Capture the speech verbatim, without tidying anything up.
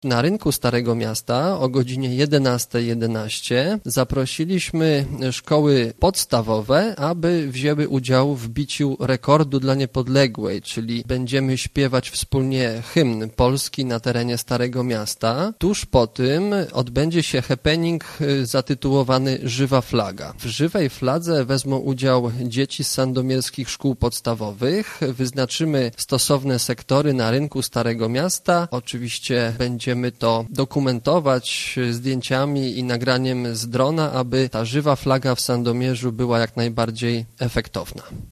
Na rynku Starego Miasta o godzinie jedenasta jedenaście zaprosiliśmy szkoły podstawowe, aby wzięły udział w biciu rekordu dla Niepodległej, czyli będziemy śpiewać wspólnie hymn polski na terenie Starego Miasta. Tuż po tym odbędzie się happening zatytułowany Żywa Flaga. W Żywej Fladze wezmą udział dzieci z sandomierskich szkół podstawowych. Wyznaczymy stosowne sektory na rynku Starego Miasta. Oczywiście będzie Będziemy to dokumentować zdjęciami i nagraniem z drona, aby ta żywa flaga w Sandomierzu była jak najbardziej efektowna.